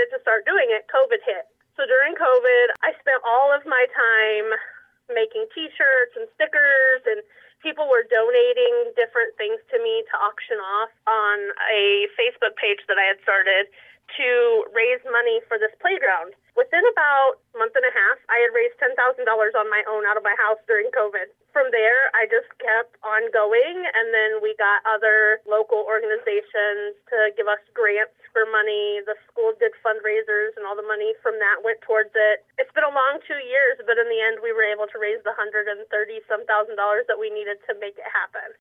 decided to start doing it, COVID hit. So during COVID, I spent all of my time making T-shirts and stickers, and people were donating different things to me to auction off on a Facebook page that I had started to raise money for this playground. Within about a month and a half, I had raised $10,000 on my own out of my house during COVID. From there, I just kept on going, and then we got other local organizations to give us grants for money. The school did fundraisers, and all the money from that went towards it. It's been a long 2 years, but in the end, we were able to raise the $130-some thousand that we needed to make it happen.